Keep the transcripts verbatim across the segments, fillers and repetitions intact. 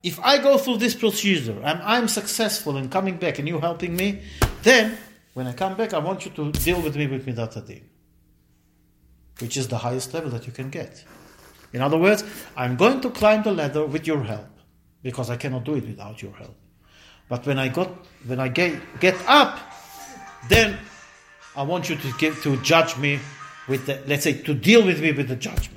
If I go through this procedure and I'm successful in coming back and you helping me, then when I come back, I want you to deal with me with Midat Hadin, which is the highest level that you can get. In other words, I'm going to climb the ladder with your help, because I cannot do it without your help. But when I got, when I get, get up, then I want you to give, to judge me with the, let's say, to deal with me with the judgment.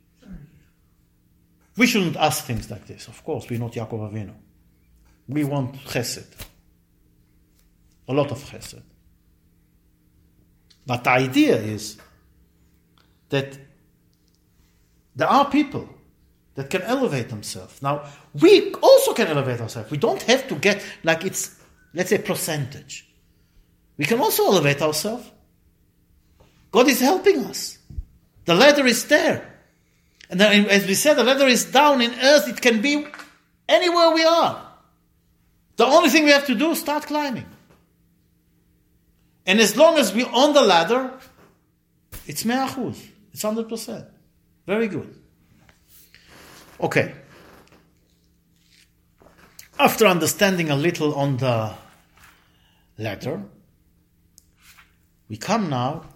We shouldn't ask things like this. Of course, we're not Yaakov Avinu. We want chesed. A lot of chesed. But the idea is that there are people that can elevate themselves. Now, we also can elevate ourselves. We don't have to get, like it's, let's say, percentage. We can also elevate ourselves. God is helping us. The ladder is there. And then, as we said, the ladder is down in earth. It can be anywhere we are. The only thing we have to do is start climbing. And as long as we're on the ladder, it's mea achuz. It's one hundred percent. Very good. Okay. After understanding a little on the ladder, we come now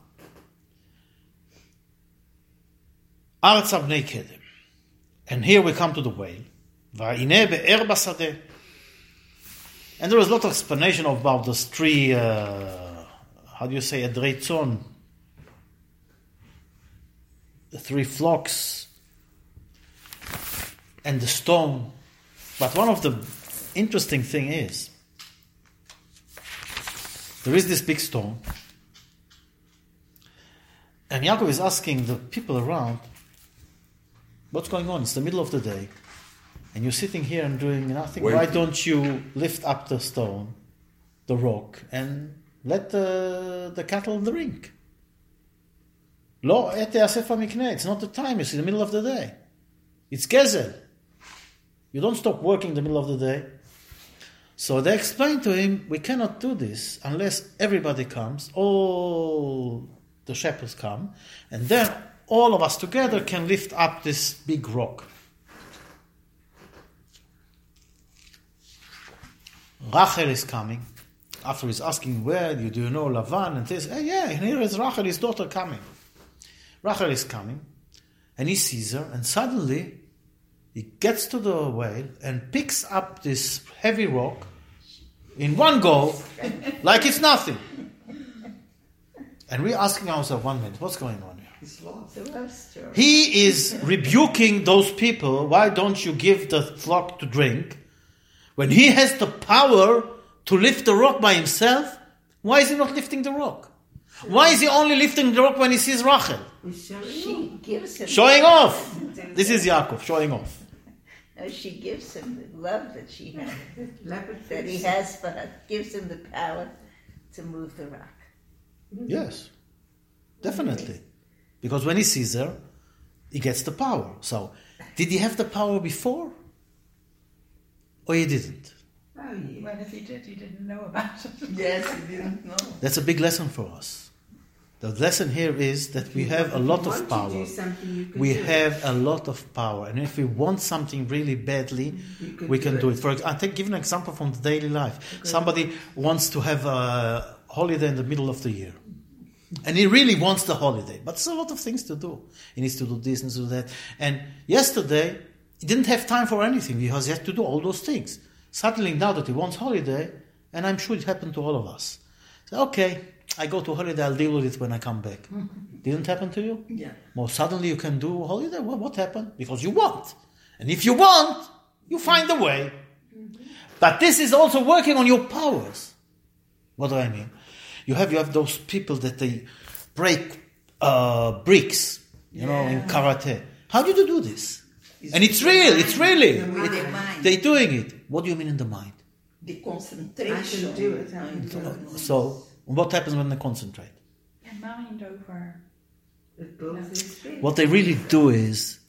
Arz Avnei Kedem. And here we come to the whale. Va'ineh be'er basadeh. And there is a lot of explanation about those three, uh, how do you say, edrei tzon, the three flocks, and the stone. But one of the interesting thing is, there is this big stone, and Yaakov is asking the people around, what's going on? It's the middle of the day, and you're sitting here and doing nothing. Wait. Why don't you lift up the stone, the rock, and let the, the cattle drink? Lo et yasef mikneh. It's not the time. It's in the middle of the day. It's gezel. You don't stop working in the middle of the day. So they explained to him, we cannot do this unless everybody comes, all the shepherds come, and then all of us together can lift up this big rock. Rachel is coming. After he's asking, where do you, do you know Lavan? And says, hey, yeah, and here is Rachel, his daughter, coming. Rachel is coming, and he sees her, and suddenly he gets to the whale and picks up this heavy rock in one go, like it's nothing. And we're asking ourselves, one minute, what's going on here? He is rebuking those people, why don't you give the flock to drink? When he has the power to lift the rock by himself, why is he not lifting the rock? Why is he only lifting the rock when he sees Rachel? She gives him showing off. This is Yaakov, showing off. No, she gives him the love that she has, that he has for her, gives him the power to move the rock. Yes, definitely. Because when he sees her, he gets the power. So, did he have the power before? Or he didn't? Oh, yeah. Well, if he did, he didn't know about it. Yes, he didn't know. That's a big lesson for us. The lesson here is that we have a lot of power. We have a lot of power. And if we want something really badly, we can do it. For example, I'll take, give an example from the daily life. Somebody wants to have a holiday in the middle of the year. And he really wants the holiday. But there's a lot of things to do. He needs to do this and do that. And yesterday, he didn't have time for anything because he had to do all those things. Suddenly, now that he wants holiday, and I'm sure it happened to all of us. So, okay, I go to holiday, I'll deal with it when I come back. Mm-hmm. Didn't happen to you? Yeah. Well, suddenly you can do holiday? Well, what happened? Because you want. And if you want, you find a way. Mm-hmm. But this is also working on your powers. What do I mean? You have you have those people that they break uh, bricks, you yeah. know, in karate. How do you do this? It's and it's real, it's really. It, they're doing it. What do you mean in the mind? The concentration. I can do it. I can do it. So, what happens when they concentrate? And mind over. What they really do is,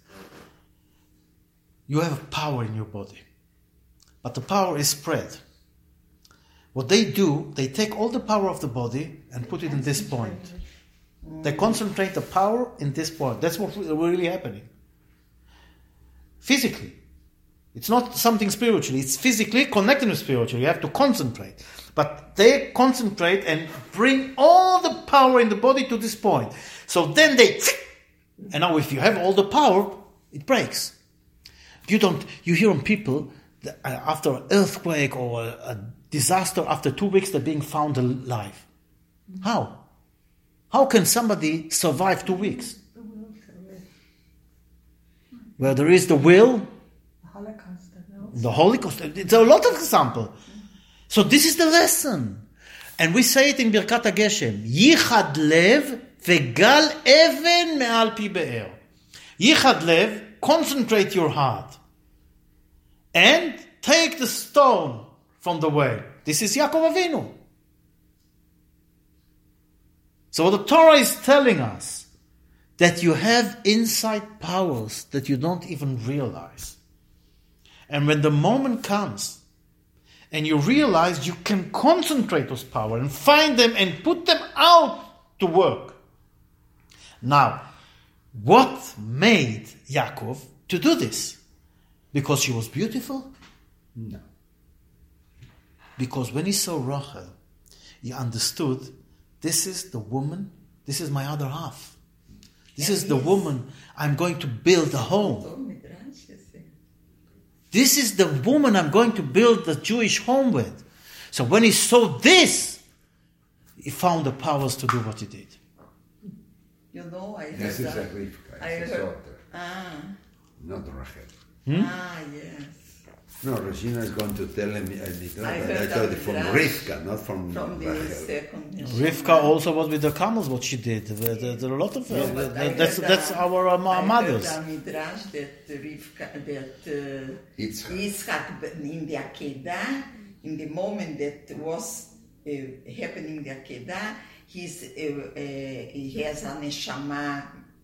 you have power in your body. But the power is spread. What they do, they take all the power of the body and put it in this point. They concentrate the power in this point. That's what's really happening. Physically. It's not something spiritually. It's physically connected with spiritual. You have to concentrate. But they concentrate and bring all the power in the body to this point. So then they... And now if you have all the power, it breaks. You don't... You hear on people, that after an earthquake or a, a disaster, after two weeks they're being found alive. How? How can somebody survive two weeks? Where there is the will... Holocaust. The Holocaust. It's a lot of example. So this is the lesson. And we say it in Birkat HaGeshem. Yichad lev vegal even me'al pi be'er. Yichad lev, concentrate your heart. And take the stone from the well. This is Yaakov Avinu. So what the Torah is telling us, that you have inside powers that you don't even realize. And when the moment comes, and you realize you can concentrate those power and find them and put them out to work. Now, what made Yaakov to do this? Because she was beautiful? No. Because when he saw Rachel, he understood, this is the woman, this is my other half. This is the woman I'm going to build a home. This is the woman I'm going to build the Jewish home with. So when he saw this, he found the powers to do what he did. You know, I heard This is that. a Rivka, I it's a heard- daughter, Ah, not Rachel. Hmm? ah, yes. No, Regina is going to tell him, uh, Mikra, I but heard I that told you from Midrash. Rivka, not from, From the Rachel. second. Rivka also was with the camels, what she did. There, there, there are a lot of... Uh, No, but I that's heard that's that- our uh, I mothers. heard a Midrash that Rivka, that uh, Yitzchak. Yitzchak in the Akedah, in the moment that was uh, happening the Akedah, he's, uh, uh, he has a neshama,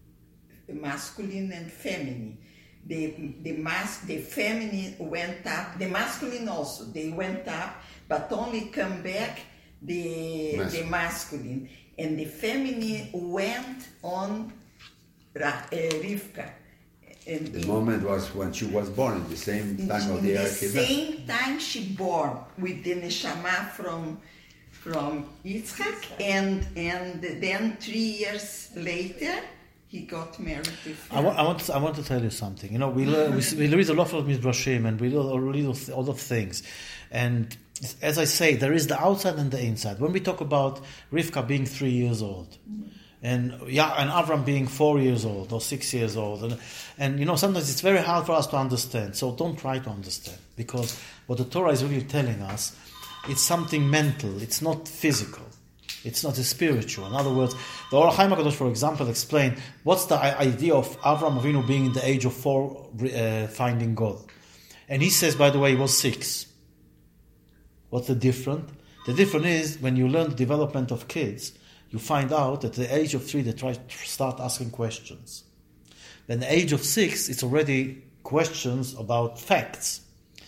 masculine and feminine. The the mas the feminine went up, the masculine also, they went up, but only come back the Masculine. the masculine, and the feminine went on Ra, uh, Rivka. And The in- moment was when she was born, at the same in, time of in the the Akedah. same time she born with the neshama from from Yitzchak, and and then three years later he got married with I want, I want, to, I want to tell you something. You know, we learn, we, we read a lot of Midrashim and we read a read a lot of things. And as I say, there is the outside and the inside. When we talk about Rivka being three years old, and yeah, and Avram being four years old or six years old, and and you know, sometimes it's very hard for us to understand. So don't try to understand, because what the Torah is really telling us, it's something mental. It's not physical. It's not a spiritual. In other words, the Or HaChaim HaKadosh, for example, explained what's the i- idea of Avram Avinu being in the age of four, uh, finding God. And he says, by the way, he was six. What's the difference? The difference is when you learn the development of kids, you find out that at the age of three, they try to start asking questions. Then the age of six, it's already questions about facts.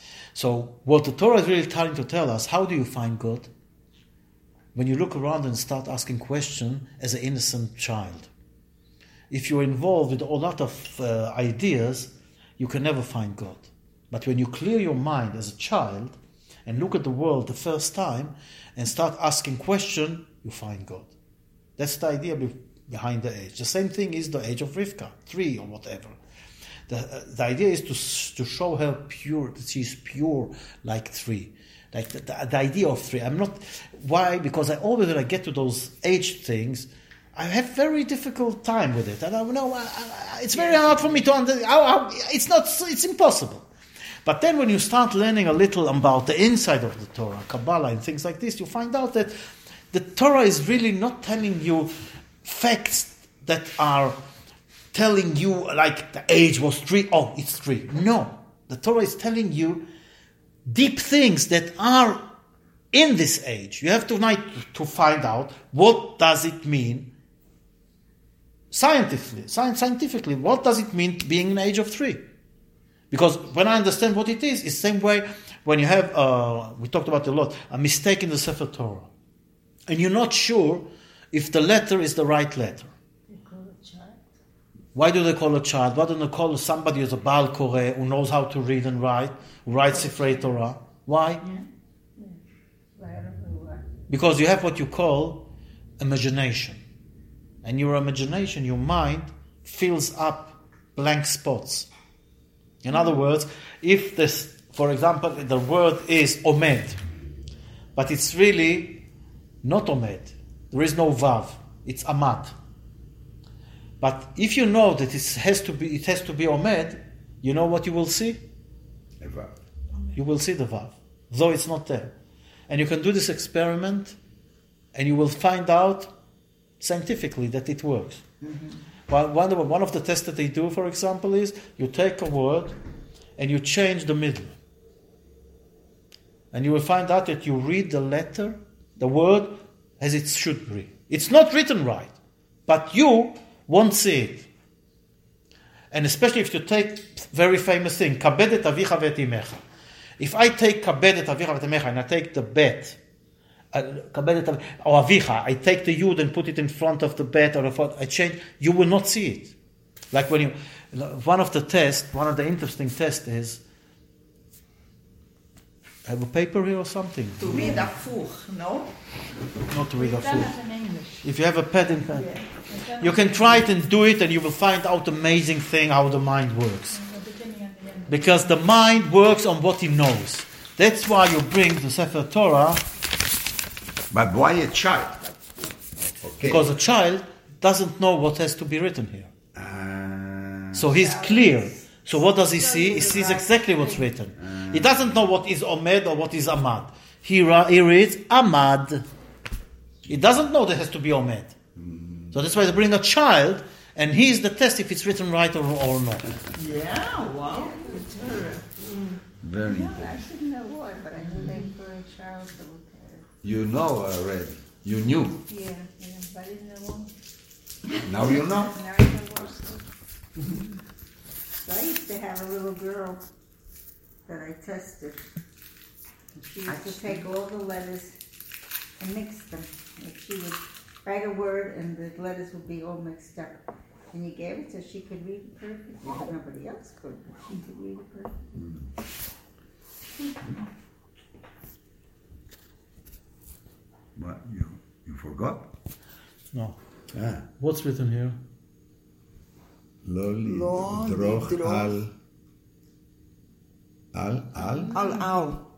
So what the Torah is really trying to tell us, how do you find God? When you look around and start asking questions as an innocent child. If you're involved with a lot of uh, ideas, you can never find God. But when you clear your mind as a child and look at the world the first time and start asking questions, you find God. That's the idea be- behind the age. The same thing is the age of Rivka, three or whatever. The, uh, the idea is to, to show her pure, that she's pure like three. Like the, the, the idea of three. I'm not... Why? Because I always, when I get to those age things, I have very difficult time with it. And I know I, I, it's very hard for me to understand. It's not... It's impossible. But then when you start learning a little about the inside of the Torah, Kabbalah and things like this, you find out that the Torah is really not telling you facts that are telling you like the age was three, oh, it's three. No. The Torah is telling you deep things that are in this age. You have to to find out what does it mean scientifically. Scientifically, what does it mean being in the age of three? Because when I understand what it is, it's the same way when you have, uh, we talked about it a lot, a mistake in the Sefer Torah. And you're not sure if the letter is the right letter. You call it child? Why do they call a child? Why don't they call somebody who's a Baal Koreh, who knows how to read and write, who writes Sifrei Torah? Why? Because you have what you call imagination. And your imagination, your mind, fills up blank spots. In other words, if this, for example, the word is Omed, but it's really not Omed. There is no Vav. It's Amad. But if you know that it has to be, it has to be Omed, you know what you will see? A Vav. You will see the Vav, though it's not there. And you can do this experiment, and you will find out scientifically that it works. Mm-hmm. Well, one, of, one of the tests that they do, for example, is you take a word and you change the middle. And you will find out that you read the letter, the word, as it should be. It's not written right, but you won't see it. And especially if you take very famous thing, Kabed et avicha ve'et imecha. If I take Kabed et avicha ve'et imecha and I take the bet, uh, Kabed et avicha, or avicha, I take the yud and put it in front of the bet, or if I change, you will not see it. Like when you, one of the tests, one of the interesting tests is, I have a paper here or something? To read Afuch, no? Not to read We've done Afuch. it in English. If you have a pen and pen. Yeah. You can try it and do it, and you will find out amazing thing how the mind works. The beginning and the end. Because the mind works on what he knows. That's why you bring the Sefer Torah, But why a child? Okay. because a child doesn't know what has to be written here. Uh, So he's clear. So what does he see? He sees exactly what's written. He doesn't know what is Omed or what is Amad. He, ra- he reads Amad. He doesn't know there has to be Omed. So that's why they bring a child, and he's the test if it's written right or, or not. Yeah, wow. very. I didn't know why, but I knew they for a child to look at it. You know already. You knew. Yeah, yeah, but I didn't know why. Now you know. Now I know why. So I used to have a little girl that I tested. And she used to take all the letters and mix them. And she would write a word and the letters would be all mixed up. And you gave it so she could read it perfectly, but nobody else could. She could read it perfectly. What you you forgot? No. Ah. What's written here? Lo Lo lidroch lidroch. al al al Al al.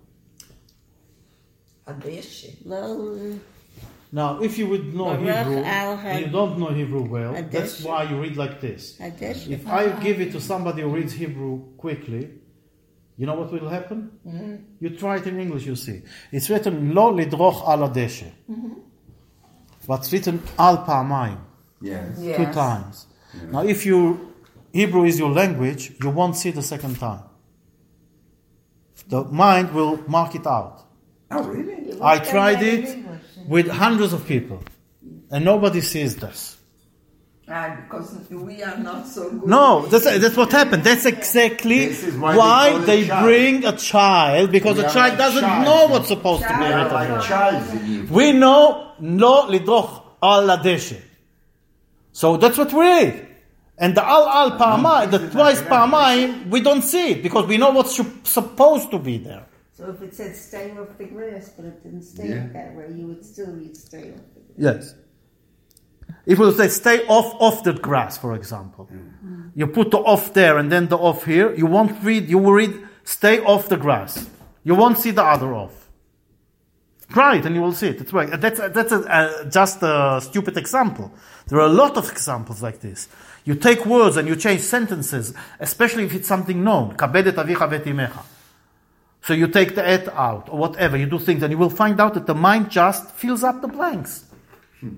Adeshe. Lo, Now, if you would know Baruch Hebrew, al and you don't know Hebrew well, Hadesh. that's why you read like this. Hadesh. If I give it to somebody who reads Hebrew quickly, you know what will happen? Mm-hmm. You try it in English, you see. It's written Lo lidroch al adeshe. Mm-hmm. But it's written Al Pa'amayim, yes. Yes. two times. Now, if you Hebrew is your language, you won't see the second time. The mind will mark it out. Oh really? I tried it with hundreds of people, and nobody sees this. Ah, because we are not so good. No, that's, that's what happened. That's exactly This is why why, they call it they child. bring a child, because We a are child like doesn't child. know what's supposed to be We are written like here. child in Hebrew. We know Lo lidroch al adeshe. So that's what we read. And the al al pa'amai, the twice pa'amai, we don't see it because we know what's sup- supposed to be there. So if it said stay off the grass, but it didn't stay Yeah. that way, you would still read stay off the grass. Yes. If we say stay off off the grass, for example, mm. you put the off there and then the off here, you won't read, you will read stay off the grass. You won't see the other off. Try it and you will see it. It's right. That's, that's a, uh, just a stupid example. There are a lot of examples like this. You take words and you change sentences, especially if it's something known. Kabed et avicha ve'et imecha. So you take the et out or whatever, you do things and you will find out that the mind just fills up the blanks. Hmm.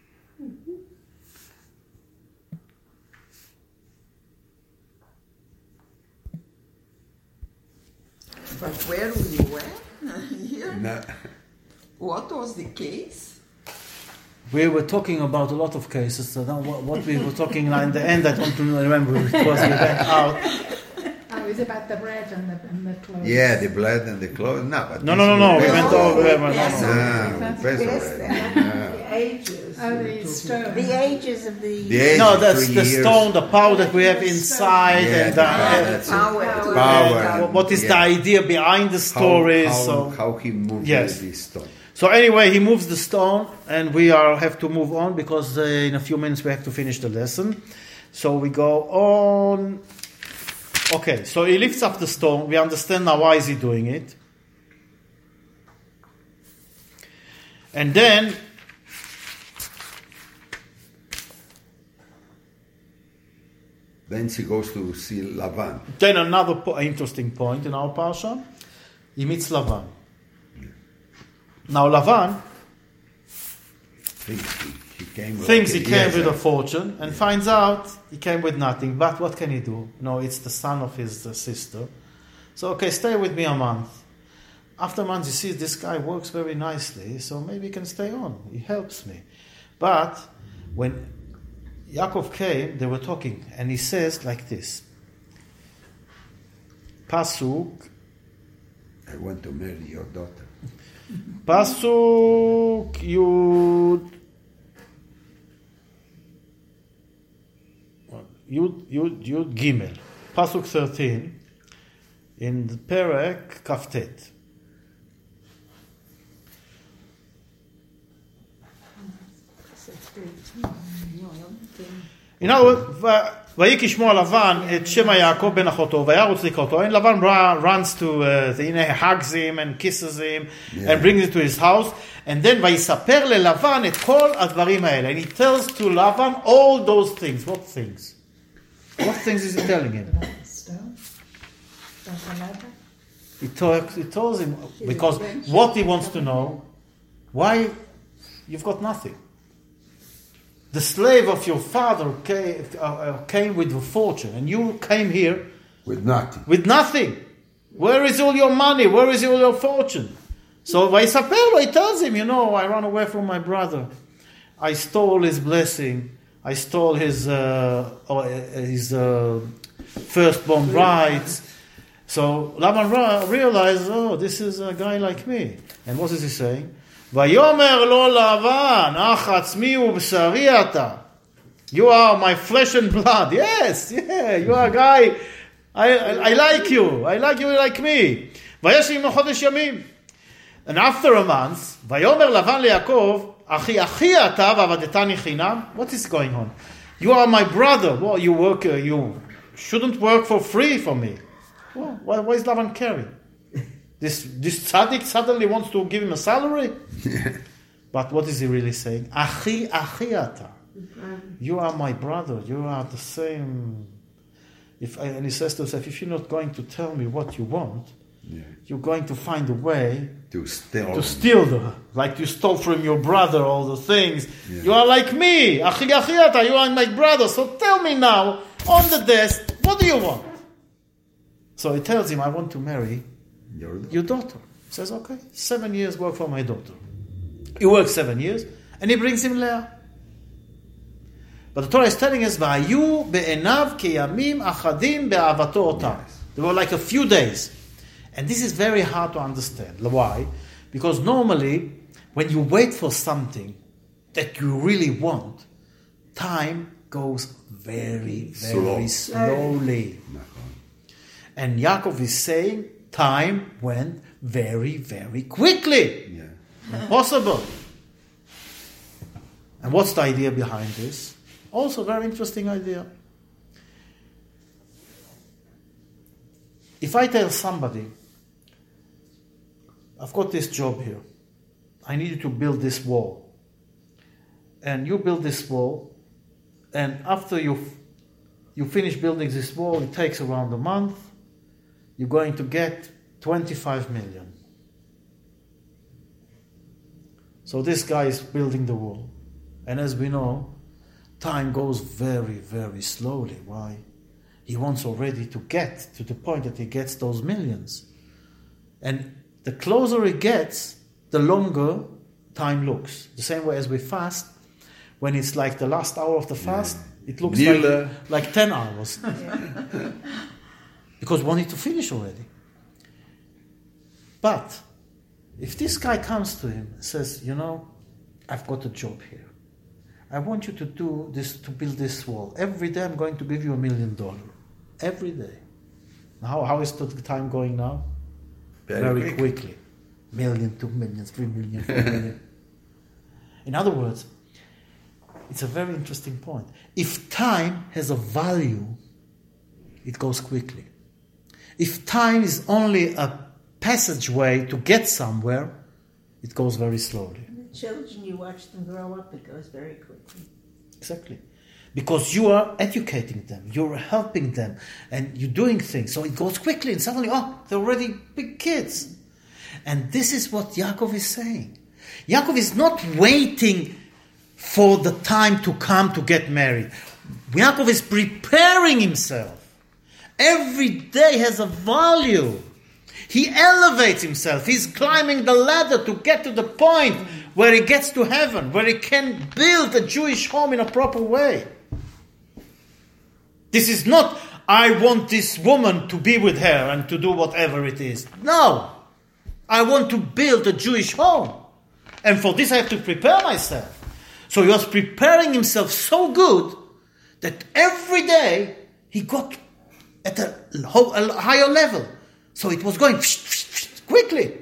But where we were? Here? No. What was the case? We were talking about a lot of cases. So now what, what we were talking now in the end, I don't remember. It was we went out. Oh, it was about the bread and the, and the clothes. Yeah, the blood and the clothes. No, but No, this no, no, is no. We the went best. over. No, no, Yes. no. Ah, we passed already. Yeah. Ages. Oh, the stone. The ages of the... The age No, of that's three the years. stone, the power that we have inside, Yeah, and the, yeah, uh, that's it. Power. Power. uh, what is Yeah. the idea behind the How- stories. How, so. how he moved Yes. this stone. So anyway, he moves the stone, and we are have to move on because uh, in a few minutes we have to finish the lesson. So we go on. Okay, so he lifts up the stone. We understand now why is he doing it. And then Then she goes to see Lavan. Then another po- interesting point in our parsha, he meets Lavan. Now Lavan Thinks he, he came with thinks he came yes, with a uh, fortune and finds out he came with nothing. But what can he do? No, it's the son of his uh, sister. So, okay, stay with me a month. After a month, he sees this guy works very nicely, so maybe he can stay on. He helps me. But when Yaakov came, they were talking, and he says like this. Pasuk, I want to marry your daughter. Pasuk Yud Yud Yud Yud Gimel, Pasuk thirteen, in the Perek Kaftet. In other words, ויהי כשמו לבן את שמא יעקב בן אחותו, וירוץ לקראתו. And Lavan runs to, uh, the, you know, hugs him and kisses him, Yeah. and brings him to his house. And then ויספר ללבן את כל הדברים האלה. And he tells to Lavan all those things. What things? What things is he telling him? About the stone. About the ladder. He, talks, he tells him, because what he wants to know, why you've got nothing. The slave of your father came, uh, came with a fortune, and you came here With nothing. with nothing. Where is all your money? Where is all your fortune? So Vaisapelo, he tells him, you know, I ran away from my brother. I stole his blessing. I stole his uh, uh, his uh, firstborn rights. So Laban ra- realized, oh, this is a guy like me. And what is he saying? ויאמר לו לבן, אח עצמי ובשרי אתה. You are my flesh and blood. Yes, yeah, you are a guy. I, I, I like you. I like you like me. ויש עמו חודש ימים. And after a month, ויאמר לבן ליעקב, אחי אחי אתה ועבדתני חינם. What is going on? You are my brother. Well, you work, uh, you shouldn't work for free for me. Well, why, why is Lavan caring? This this tzaddik suddenly wants to give him a salary? But what is he really saying? Achi, achi ata. You are my brother. You are the same. If and he says to himself, if you're not going to tell me what you want, Yeah. you're going to find a way To steal. to steal the, like you stole from your brother all the things. Yeah. You are like me. Achi, achi ata. You are my brother. So tell me now, on the desk, what do you want? So he tells him, I want to marry Your daughter. your daughter. He says, okay, seven years work for my daughter. He works seven years, and he brings him Leah. But the Torah is telling us, "Va'ayu be'enav keyamim achadim be'avato otam." They were like a few days. And this is very hard to understand. Why? Because normally, when you wait for something that you really want, time goes very, very Slow. slowly. And Yaakov is saying, time went very, very quickly. Yeah. Impossible. And what's the idea behind this? Also a very interesting idea. If I tell somebody, I've got this job here. I need you to build this wall. And you build this wall, and after you you finish building this wall, it takes around a month, you're going to get twenty-five million. So this guy is building the wall. And as we know, time goes very, very slowly. Why? He wants already to get to the point that he gets those millions. And the closer he gets, the longer time looks. The same way as we fast, when it's like the last hour of the fast, it looks Nearly. like, like ten hours. Because we want it to finish already. But if this guy comes to him and says, you know, I've got a job here. I want you to do this, to build this wall. Every day I'm going to give you a million dollars. Every day. How, how is the time going now? Very, Very quick. quickly. Million, two million, three million, four million. In other words, it's a very interesting point. If time has a value, it goes quickly. If time is only a passageway to get somewhere, it goes very slowly. The children, you watch them grow up, it goes very quickly. Exactly. Because you are educating them, you're helping them, and you're doing things. So it goes quickly, and suddenly, oh, they're already big kids. And this is what Yaakov is saying. Yaakov is not waiting for the time to come to get married. Yaakov is preparing himself. Every day has a value. He elevates himself. He's climbing the ladder to get to the point where he gets to heaven, where he can build a Jewish home in a proper way. This is not, I want this woman to be with her and to do whatever it is. No. I want to build a Jewish home. And for this I have to prepare myself. So he was preparing himself so good that every day he got at a, a higher level. So it was going quickly.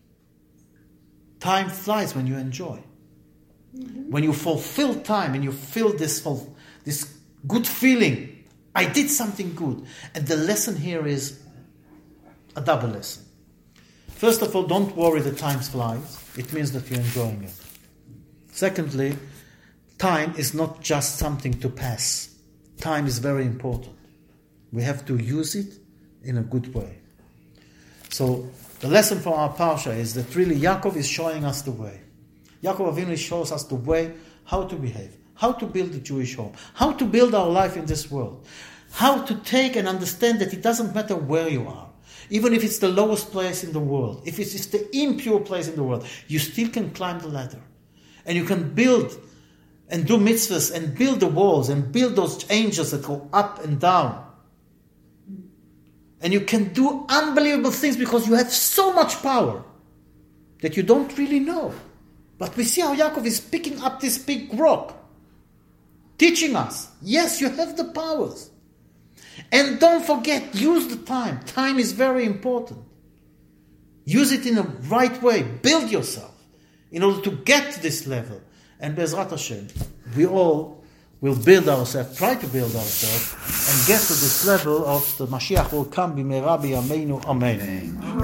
Time flies when you enjoy. Mm-hmm. When you fulfill time and you feel this, this good feeling, I did something good. And the lesson here is a double lesson. First of all, don't worry that time flies. It means that you're enjoying it. Secondly, time is not just something to pass. Time is very important. We have to use it in a good way. So the lesson from our parsha is that really Yaakov is showing us the way. Yaakov Avinu shows us the way how to behave, how to build a Jewish home, how to build our life in this world, how to take and understand that it doesn't matter where you are. Even if it's the lowest place in the world, if it's the impure place in the world, you still can climb the ladder. And you can build and do mitzvahs and build the walls and build those angels that go up and down. And you can do unbelievable things because you have so much power that you don't really know. But we see how Yaakov is picking up this big rock, teaching us, yes, you have the powers. And don't forget, use the time. Time is very important. Use it in the right way. Build yourself in order to get to this level. And Be'ezrat Hashem, we all will build ourselves, try to build ourselves, and get to this level of the Mashiach will come b'meira b'yameinu. Amen.